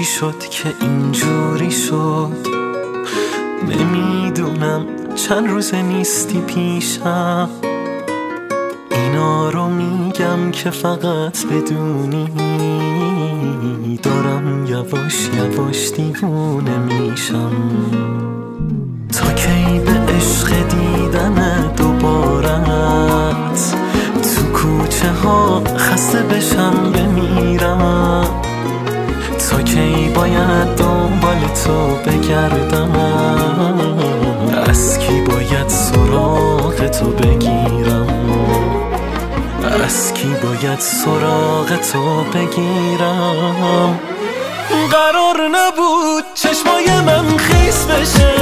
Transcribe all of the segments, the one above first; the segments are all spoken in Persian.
چی شد که اینجوری شد؟ نمیدونم چند روز نیستی پیشم، اینا رو میگم که فقط بدونی دارم یواش یواش دیوونه میشم. تا کی به عشق دیدن دوبارت تو کوچه ها خسته بشم بمیرم؟ تا کی باید دنبال تو بگردم؟ از کی باید سراغ تو بگیرم؟ از کی باید سراغ تو بگیرم؟ قرار نبود چشمای من خیس بشه،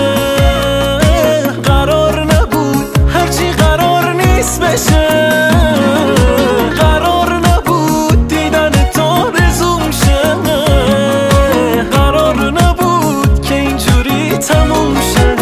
قرار نبود هرچی قرار نیست بشه، قرار نبود دیدن تو رزوم شه، قرار نبود که اینجوری تموم شه.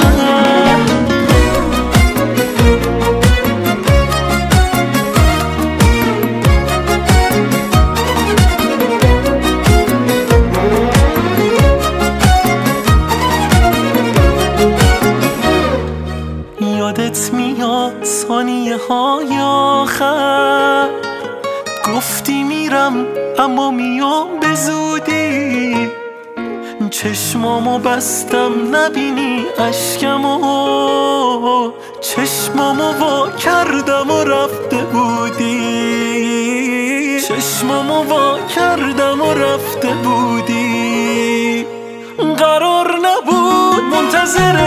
یادت میاد ثانیه های آخر گفتی میرم اما میام به زودی، چشمامو بستم نبینی اشکمو، چشمامو وا کردم و رفته بودی، چشمامو وا کردم و رفته بودی. قرار نبود منتظر